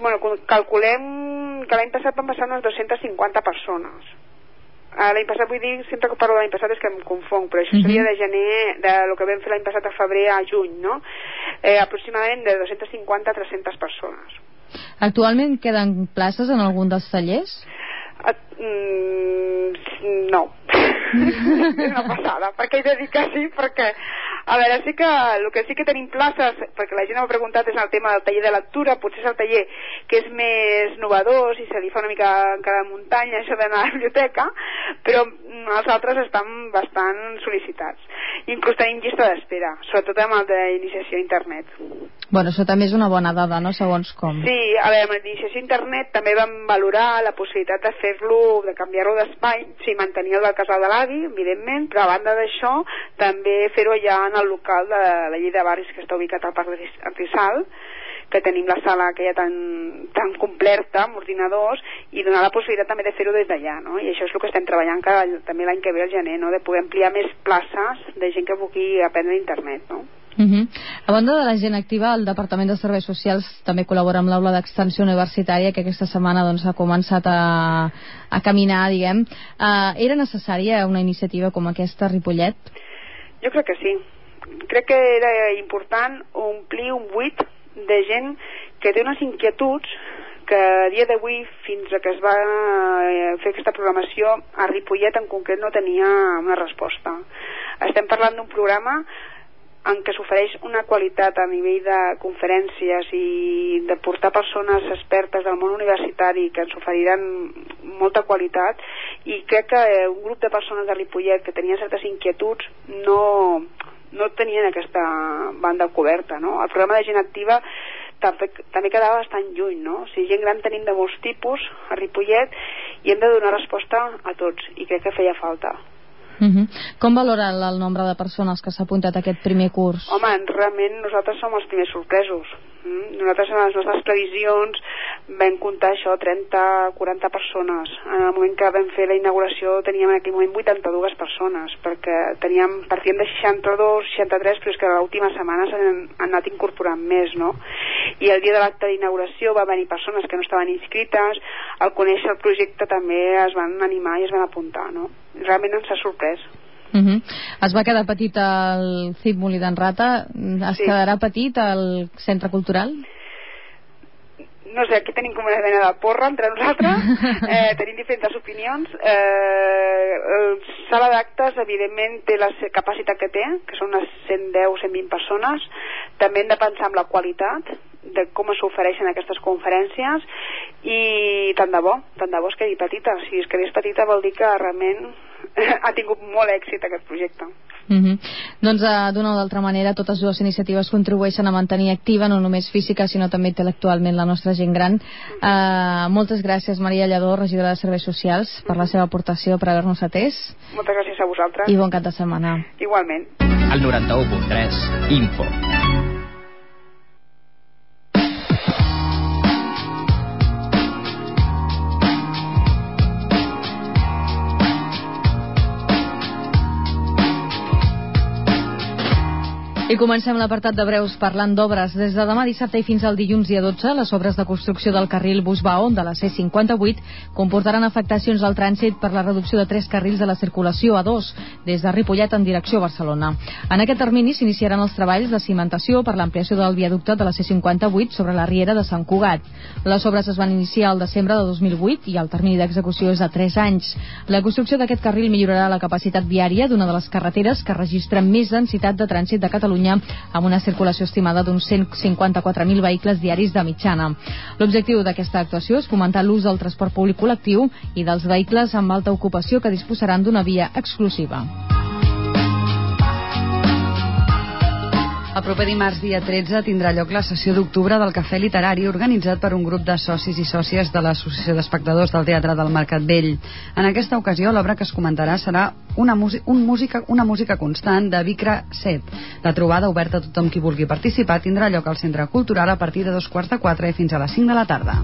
calculem que l'any passat van passar unes 250 persones. L'any passat, vull dir, sempre que parlo de l'any passat és que em confong, però això seria de gener, del que vam fer l'any passat a febrer a juny, no? Aproximadament de 250 a 300 persones. Actualment queden places en algun dels tallers? No. És una passada. Per què he de dir que sí? Perquè, a veure, sí que el que sí que tenim places, perquè la gent m'ha preguntat, és el tema del taller de lectura. Potser és el taller que és més novedós i se li fa una mica encara de muntanya, això d'anar a la biblioteca, però els altres estan bastant sol·licitats. Inclús tenim llista d'espera, sobretot amb el d'iniciació a internet. Això també és una bona dada, no? Segons com. Sí, a veure, amb l'iniciació a internet també vam valorar la possibilitat de fer-lo, de canviar-lo d'espai, sí, mantenir el del casal de l'avi, evidentment, però a banda d'això també fer-ho allà en el local de la llei de barris, que està ubicat al Parc Artisal, que tenim la sala aquella tan completa amb ordinadors, i donar la possibilitat també de fer-ho des d'allà, no? I això és el que estem treballant també l'any que ve al gener, no? De poder ampliar més places de gent que vulgui aprendre internet, no? A banda de la gent activa, el Departament de Serveis Socials també col·labora amb l'aula d'extensió universitària, que aquesta setmana ha començat a caminar, diguem. Era necessària una iniciativa com aquesta a Ripollet? Jo crec que sí. Crec que era important omplir un buit de gent que té unes inquietuds que a dia d'avui, fins que es va fer aquesta programació, a Ripollet en concret no tenia una resposta. Estem parlant d'un programa en què s'ofereix una qualitat a nivell de conferències i de portar persones expertes del món universitari que ens oferiran molta qualitat, i crec que un grup de persones de Ripollet que tenien certes inquietuds no tenien aquesta banda coberta, no? El programa de gent activa també quedava bastant lluny, no? O sigui, gent gran tenim de molts tipus a Ripollet i hem de donar resposta a tots, i crec que feia falta. Com valora el nombre de persones que s'ha apuntat a aquest primer curs? Home, realment nosaltres som els primers sorpresos. Nosaltres en les nostres previsions vam comptar això, 30-40 persones. En el moment que vam fer la inauguració teníem en aquell moment 82 persones, perquè partíem de 62, 63, però és que a l'última setmana s'han anat incorporant més, no? I el dia de l'acte d'inauguració va venir persones que no estaven inscrites, al conèixer el projecte també es van animar i es van apuntar, no? Realment ens ha sorprès. Es va quedar petit el CIP Molí d'en Rata. Es quedarà petit el centre cultural? no sé, aquí tenim com una mena de porra entre nosaltres, tenim diferents opinions. Sala d'actes, evidentment, té la capacitat que té, que són unes 110-120 persones. També hem de pensar en la qualitat de com s'ofereixen aquestes conferències, i tant de bo es quedi petita. Si es quedés petita vol dir que realment ha tingut molt èxit aquest projecte. Doncs d'una o d'altra manera totes dues iniciatives contribueixen a mantenir activa no només física sinó també intel·lectualment la nostra gent gran. Moltes gràcies Maria Lladó, regidora de Serveis Socials, per la seva aportació, per haver-nos atès. Moltes gràcies a vosaltres. I bon cap de setmana. Igualment. Al 91.3 Info. I comencem l'apartat de breus parlant d'obres. Des de demà dissabte i fins al dilluns dia 12, les obres de construcció del carril Busbaon de la C58 comportaran afectacions al trànsit per la reducció de 3 carrils de la circulació a 2 des de Ripollet en direcció a Barcelona. En aquest termini s'iniciaran els treballs de cimentació per l'ampliació del viaducte de la C58 sobre la riera de Sant Cugat. Les obres es van iniciar al desembre de 2008 i el termini d'execució és de 3 anys. La construcció d'aquest carril millorarà la capacitat viària d'una de les carreteres que registra més densitat de trànsit de Catalunya, amb una circulació estimada d'uns 154.000 vehicles diaris de mitjana. L'objectiu d'aquesta actuació és fomentar l'ús del transport públic col·lectiu i dels vehicles amb alta ocupació que disposaran d'una via exclusiva. El proper dimarts, dia 13, tindrà lloc la sessió d'octubre del Cafè Literari, organitzat per un grup de socis i sòcies de l'Associació d'Espectadors del Teatre del Mercat Vell. En aquesta ocasió, l'obra que es comentarà serà una música constant de Vikra Set. La trobada, oberta a tothom qui vulgui participar, tindrà lloc al Centre Cultural a partir de 3:45 i fins a les 5 de la tarda.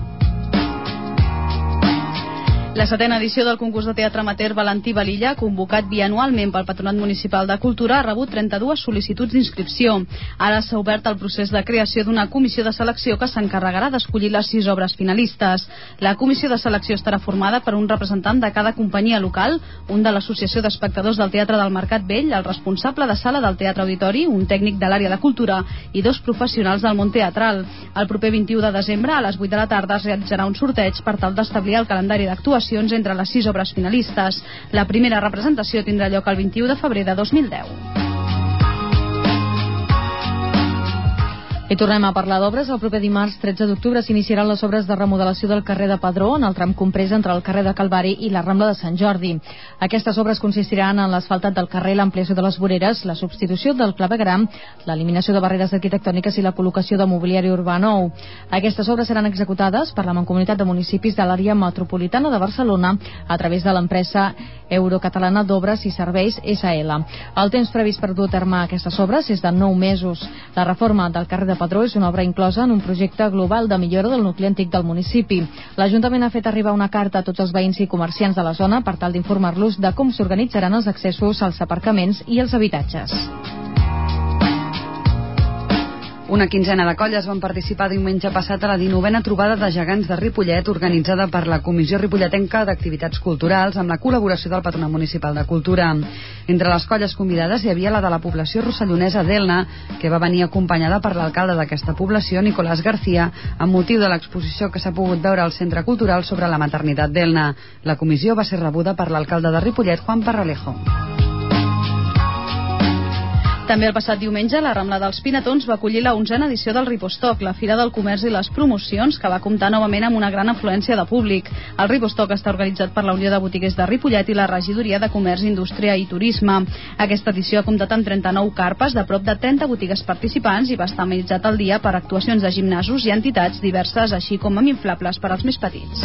La 7ª edició del concurs de teatre amateur Valentí Balilla, convocat bianualment pel Patronat Municipal de Cultura, ha rebut 32 sol·licituds d'inscripció. Ara s'ha obert el procés de creació d'una comissió de selecció que s'encarregarà d'escollir les 6 obres finalistes. La comissió de selecció estarà formada per un representant de cada companyia local, un de l'Associació d'Espectadors del Teatre del Mercat Vell, el responsable de sala del Teatre Auditori, un tècnic de l'àrea de cultura i 2 professionals del món teatral. El proper 21 de desembre, a les 8 de la tarda, es realitzarà un sorteig per tal d'establir el calendari d'actuació entre les 6 obres finalistes. La primera representació tindrà lloc el 21 de febrer de 2010. I tornem a parlar d'obres. El proper dimarts 13 d'octubre s'iniciaran les obres de remodelació del carrer de Padró en el tram comprès entre el carrer de Calvari i la Rambla de Sant Jordi. Aquestes obres consistiran en l'asfaltat del carrer, l'ampliació de les voreres, la substitució del clavegram, l'eliminació de barreres arquitectòniques i la col·locació de mobiliari urbà nou. Aquestes obres seran executades per la Mancomunitat de Municipis de l'àrea metropolitana de Barcelona a través de l'empresa Eurocatalana d'Obres i Serveis SL. El temps previst per dur a terme aquestes obres és de 9 mesos. La reforma del carrer de Padró és una obra inclosa en un projecte global de millora del nucli antic del municipi. L'Ajuntament ha fet arribar una carta a tots els veïns i comerciants de la zona per tal d'informar-los de com s'organitzaran els accessos als aparcaments i els habitatges. Una quinzena de colles van participar diumenge passat a la 19a trobada de gegants de Ripollet, organitzada per la Comissió Ripolletenca d'Activitats Culturals amb la col·laboració del Patronat Municipal de Cultura. Entre les colles convidades hi havia la de la població rossellonesa d'Elna, que va venir acompanyada per l'alcalde d'aquesta població, Nicolás García, amb motiu de l'exposició que s'ha pogut veure al Centre Cultural sobre la maternitat d'Elna. La comissió va ser rebuda per l'alcalde de Ripollet, Juan Parralejo. També el passat diumenge, la Rambla dels Pinatons va acollir la 11a edició del Ripostock, la Fira del Comerç i les Promocions, que va comptar novament amb una gran afluència de públic. El Ripostock està organitzat per la Unió de Botiguers de Ripollet i la Regidoria de Comerç, Indústria i Turisme. Aquesta edició ha comptat amb 39 carpes de prop de 30 botigues participants i va estar amenitzat el dia per actuacions de gimnasos i entitats diverses, així com amb inflables per als més petits.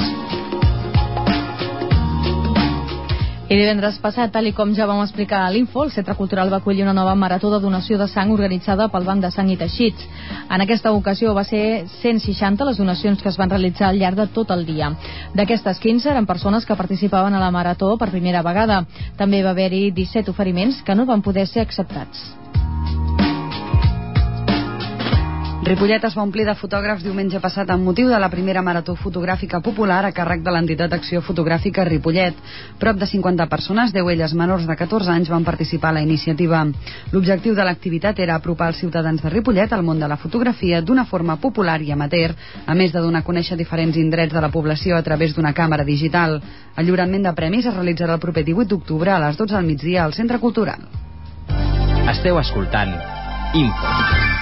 I divendres passat, tal com ja vam explicar a l'Info, el Centre Cultural va acollir una nova marató de donació de sang organitzada pel Banc de Sang i Teixits. En aquesta ocasió va ser 160 les donacions que es van realitzar al llarg de tot el dia. D'aquestes 15 eren persones que participaven a la marató per primera vegada. També va haver-hi 17 oferiments que no van poder ser acceptats. Ripollet es va omplir de fotògrafs diumenge passat amb motiu de la primera marató fotogràfica popular a càrrec de l'entitat Acció Fotogràfica Ripollet. Prop de 50 persones, 10 elles menors de 14 anys, van participar a la iniciativa. L'objectiu de l'activitat era apropar els ciutadans de Ripollet al món de la fotografia d'una forma popular i amateur, a més de donar a conèixer diferents indrets de la població a través d'una càmera digital. El lliurament de premis es realitzarà el proper 18 d'octubre a les 12 del migdia al Centre Cultural. Esteu escoltant Info.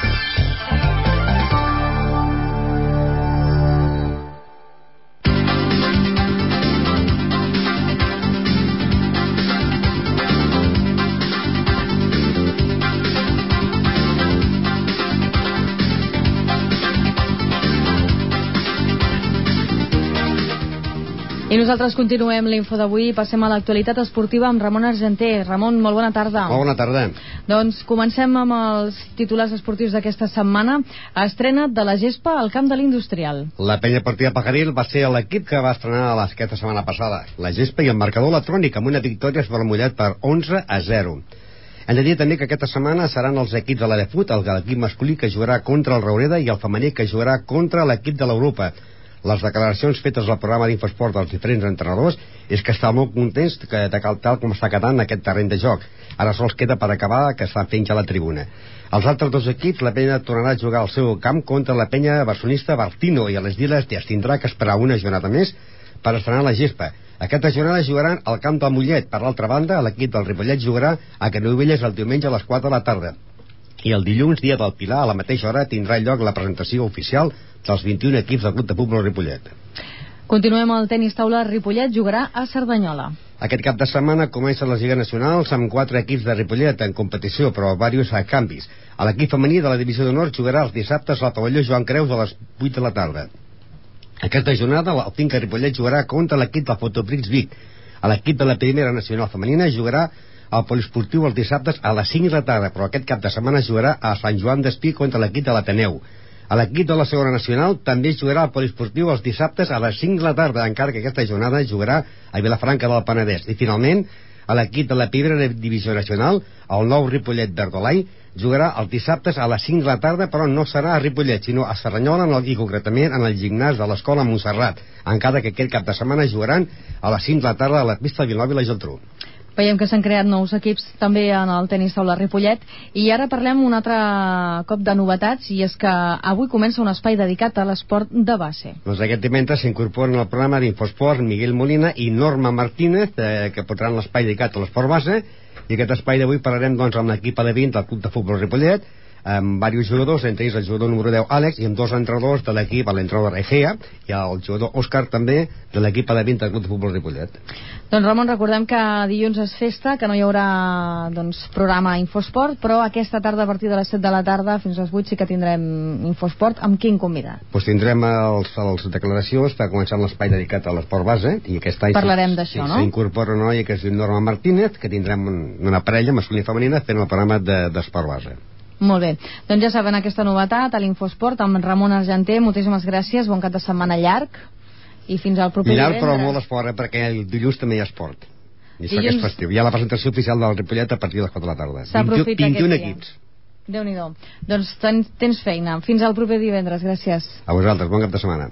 I nosaltres continuem l'info d'avui i passem a l'actualitat esportiva amb Ramon Argenter. Ramon, molt bona tarda. Molt bona tarda. Doncs comencem amb els titulars esportius d'aquesta setmana. Estrena de la gespa al camp de l'Industrial. La penya partida Pajaril va ser l'equip que va estrenar aquesta setmana passada. La gespa i el marcador electrònic amb una victòria sobre el Mollet per 11-0. Hem de dir també que aquesta setmana seran els equips de l'Adefut, l'equip masculí que jugarà contra el Raureda i el femení que jugarà contra l'equip de l'Europa. Les declaracions fetes al programa d'Infosport dels diferents entrenadors és que està molt contents tal com està quedant aquest terreny de joc. Ara sols queda per acabar que estan fent ja la tribuna. Els altres dos equips, la penya tornarà a jugar al seu camp contra la penya barcelonista Bartino i a les Diles es tindrà que esperar una jornada més per estrenar la gespa. Aquesta jornada jugaran al camp del Mollet. Per l'altra banda, l'equip del Ripollet jugarà a Canovelles el diumenge a les 4 de la tarda. I el dilluns, dia del Pilar, a la mateixa hora tindrà lloc la presentació oficial dels 21 equips del Club de Futbol Ripollet. Continuem al tenis taula. Ripollet jugarà a Cerdanyola. Aquest cap de setmana comencen les lligues nacionals amb 4 equips de Ripollet en competició, però diversos canvis. L'equip femení de la divisió d'honor jugarà els dissabtes al pavelló Joan Creus a les 8 de la tarda. Aquesta jornada el Finca Ripollet jugarà contra l'equip del Fotoprix Vic. L'equip de la primera nacional femenina jugarà al poliesportiu els dissabtes a les 5 de la tarda, però aquest cap de setmana jugarà a Sant Joan d'Espí contra l'equip de l'Ateneu. L'equip de la segona nacional també jugarà al poliesportiu els dissabtes a les 5 de la tarda, encara que aquesta jornada jugarà a Vilafranca del Penedès. I finalment, l'equip de la primera divisió nacional, el nou Ripollet d'Ardolai, jugarà els dissabtes a les 5 de la tarda, però no serà a Ripollet, sinó a Cerdanyola i concretament en el gimnàs de l'escola Montserrat, encara que aquest cap de setmana jugaran a les 5 de la tarda a la pista Vilanova i la Geltrú. Veiem que s'han creat nous equips també en el tenis taula Ripollet i ara parlem un altre cop de novetats i és que avui comença un espai dedicat a l'esport de base. Doncs aquest diumenge s'incorporen al programa d'Infosport Miguel Molina i Norma Martínez que portaran l'espai dedicat a l'esport base i aquest espai d'avui parlarem doncs amb l'equip de 20 del Club de Futbol Ripollet amb diversos jugadors, entre ells el jugador número 10 Àlex i amb dos entrenadors de l'equip, l'entrenador Egea i el jugador Òscar també de l'equip de 20 del Club de Futbol Ripollet. Doncs Ramon, recordem que dilluns és festa, que no hi haurà programa Infosport, però aquesta tarda a partir de les 7 de la tarda fins a les 8 sí que tindrem Infosport. Amb quin convidat? Doncs tindrem les declaracions per començar amb l'espai dedicat a l'esport base i aquest any parlarem d'això, no? S'incorpora una noia que es diu Norma Martínez, que tindrem una parella masculina i femenina fent el programa d'esport base. Molt bé, doncs ja saben aquesta novetat a l'Infosport amb Ramon Argenter. Moltíssimes gràcies, bon cap de setmana llarg i fins al proper divendres. Llarg però molt esport, perquè el dilluns també hi ha esport i dilluns... és festiu, hi ha la presentació oficial del Ripollet a partir de les 4 de la tarda. 21 equips. Déu-n'hi-do. Doncs tens feina, fins al proper divendres, gràcies a vosaltres, bon cap de setmana.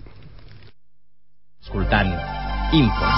Escoltant Info.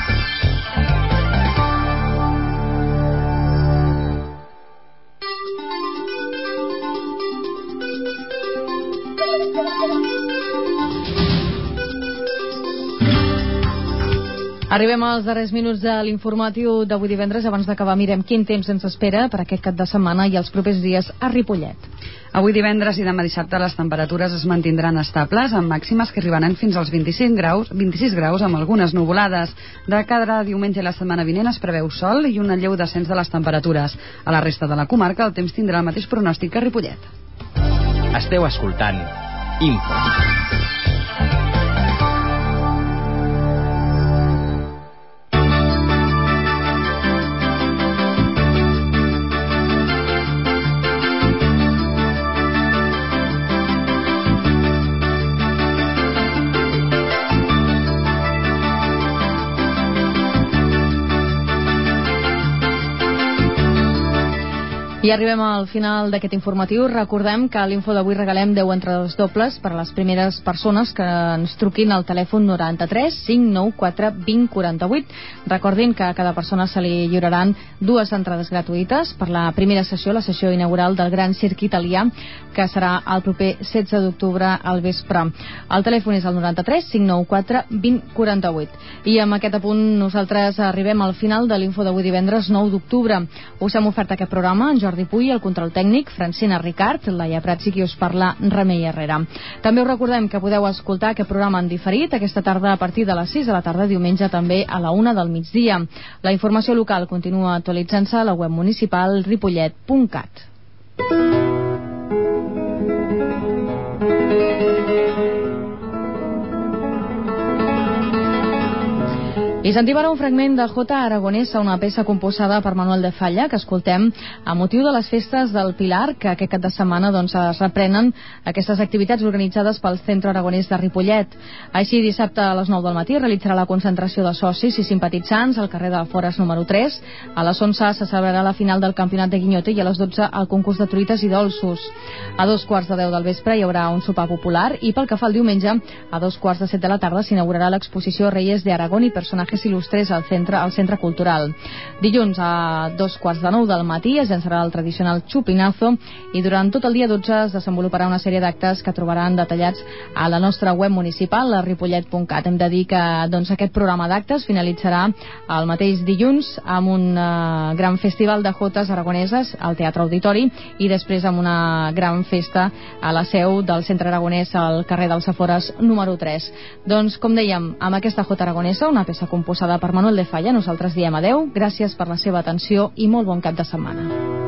Arribem als darrers minuts de l'informatiu d'avui divendres. Abans d'acabar mirem quin temps ens espera per aquest cap de setmana i els propers dies a Ripollet. Avui divendres i demà dissabte les temperatures es mantindran estables amb màximes que arribaran fins als 26 graus amb algunes nuvolades. De cada diumenge i la setmana vinent es preveu sol i un lleu descens de les temperatures. A la resta de la comarca el temps tindrà el mateix pronòstic que a Ripollet. Esteu escoltant Info. I arribem al final d'aquest informatiu. Recordem que a l'Info d'avui regalem 10 entrades dobles per a les primeres persones que ens truquin al telèfon 93 594 2048. Recordin que a cada persona se li lliuraran 2 entrades gratuïtes per la primera sessió, la sessió inaugural del Gran Circ Italià, que serà el proper 16 d'octubre al vespre. El telèfon és el 93 594 2048. I amb aquest apunt nosaltres arribem al final de l'Info d'avui divendres 9 d'octubre. Us hem ofert aquest programa en Jordi Puy, el control tècnic, Francina Ricard, Laia Prats i qui us parla, Remei Herrera. També us recordem que podeu escoltar aquest programa en diferit aquesta tarda a partir de les 6 de la tarda, diumenge també a la 1 del migdia. La informació local continua actualitzant-se a la web municipal ripollet.cat. I sentim ara un fragment de Jota Aragonesa, una peça composada per Manuel de Falla, que escoltem a motiu de les festes del Pilar, que aquest cap de setmana es reprenen aquestes activitats organitzades pel Centre Aragonès de Ripollet. Així, dissabte a les 9 del matí realitzarà la concentració de socis i simpatitzants al carrer de Fores número 3. A les 11 se celebrarà la final del campionat de Guinyote i a les 12 el concurs de truites i dolços. A 2:15 del vespre hi haurà un sopar popular i pel que fa al diumenge, a 2:15 de la tarda s'inaugurarà l'exposició Reyes de Aragón i personatges il·lustres al centre cultural. Dilluns a 2:15 del matí es llançarà el tradicional xupinazo i durant tot el dia 12 es desenvoluparà una sèrie d'actes que trobaran detallats a la nostra web municipal, la ripollet.cat. Hem de dir que aquest programa d'actes finalitzarà el mateix dilluns amb un gran festival de jotes aragoneses al Teatre Auditori i després amb una gran festa a la seu del Centre Aragonès al carrer dels Afores número 3. Doncs, com dèiem, amb aquesta jota aragonesa, una peça composada per Manuel de Falla, nosaltres diem adeu, gràcies per la seva atenció i molt bon cap de setmana.